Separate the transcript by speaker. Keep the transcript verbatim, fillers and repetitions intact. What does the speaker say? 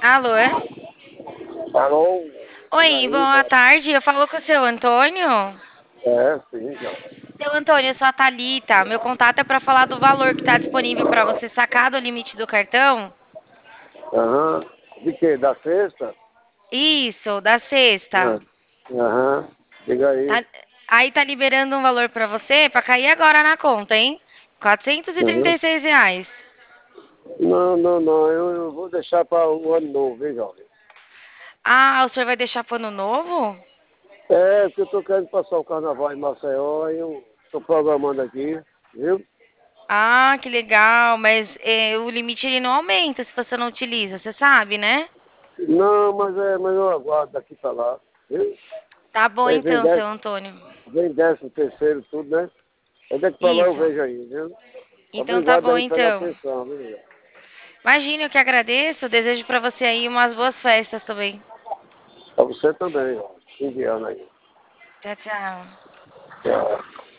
Speaker 1: Alô?
Speaker 2: Alô? E
Speaker 1: Oi,
Speaker 2: aí,
Speaker 1: boa
Speaker 2: cara?
Speaker 1: tarde. Eu falo com o seu Antônio.
Speaker 2: É, sim, já.
Speaker 1: Seu Antônio, eu sou a Thalita. Meu contato é para falar do valor que está disponível para você sacar do limite do cartão.
Speaker 2: Aham. De quê? Da sexta?
Speaker 1: Isso, da
Speaker 2: Ah,
Speaker 1: sexta.
Speaker 2: Aham. Diga aí.
Speaker 1: Tá- Aí tá liberando um valor para você para cair agora na conta, hein? Quatrocentos e e trinta
Speaker 2: Aham.
Speaker 1: e seis reais.
Speaker 2: Não, não, não. Eu, eu vou deixar para o ano novo, hein, jovem?
Speaker 1: Ah, o senhor vai deixar para ano novo?
Speaker 2: É, porque eu tô querendo passar o carnaval em Maceió e eu tô programando aqui, viu?
Speaker 1: Ah, que legal. Mas eh, o limite ele não aumenta se você não utiliza, você sabe, né?
Speaker 2: Não, mas é, mas eu aguardo daqui para lá, viu?
Speaker 1: Tá bom
Speaker 2: Aí vem
Speaker 1: então, seu
Speaker 2: décimo,
Speaker 1: Antônio.
Speaker 2: vem décimo terceiro, tudo, né? Aí daqui para lá eu
Speaker 1: Isso.
Speaker 2: vejo aí, viu?
Speaker 1: Então tá
Speaker 2: Obrigado
Speaker 1: bom
Speaker 2: aí pela
Speaker 1: então.
Speaker 2: atenção, viu?
Speaker 1: Imagina, eu que agradeço. Desejo pra você aí umas boas festas também.
Speaker 2: Para você também, ó. Fim de ano aí.
Speaker 1: Tchau, tchau.
Speaker 2: Tchau.